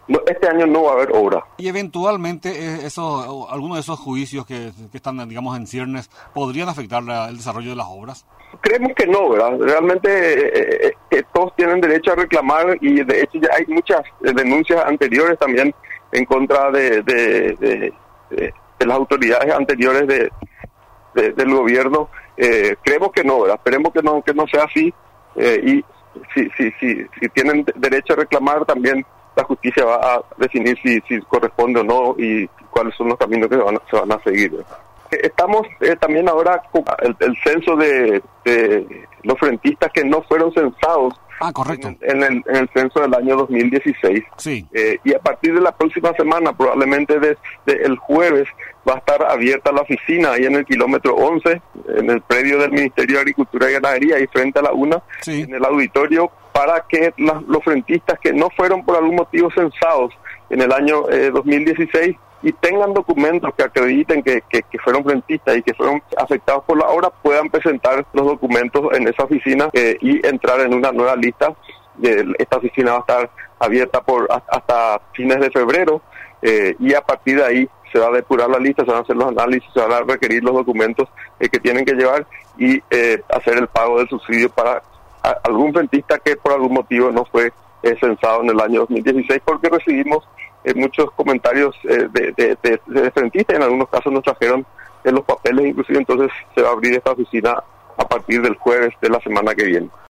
Este año no va a haber obra. Y eventualmente algunos de esos juicios que están, digamos, en ciernes, ¿podrían afectar el desarrollo de las obras? Creemos que no, ¿verdad? Realmente todos tienen derecho a reclamar y de hecho ya hay muchas denuncias anteriores también en contra de las autoridades anteriores del gobierno. Creemos que no, ¿verdad? Esperemos que no sea así y si tienen derecho a reclamar también la justicia va a definir si corresponde o no y cuáles son los caminos que se van a seguir, ¿verdad? Estamos también ahora con el censo de los frentistas que no fueron censados. Correcto. En el censo del año 2016. Sí. Y a partir de la próxima semana, probablemente desde el jueves, va a estar abierta la oficina ahí en el kilómetro 11, en el predio del Ministerio de Agricultura y Ganadería, ahí frente a la UNA, sí, en el auditorio, para que los frentistas que no fueron por algún motivo censados en el año 2016 y tengan documentos que acrediten que fueron frentistas y que fueron afectados por la obra, puedan presentar los documentos en esa oficina y entrar en una nueva lista. Esta oficina va a estar abierta hasta fines de febrero y a partir de ahí se va a depurar la lista, se van a hacer los análisis, se van a requerir los documentos que tienen que llevar y hacer el pago del subsidio para algún frentista que por algún motivo no fue censado en el año 2016, porque recibimos muchos comentarios de frentistas, en algunos casos nos trajeron los papeles inclusive, entonces se va a abrir esta oficina a partir del jueves de la semana que viene.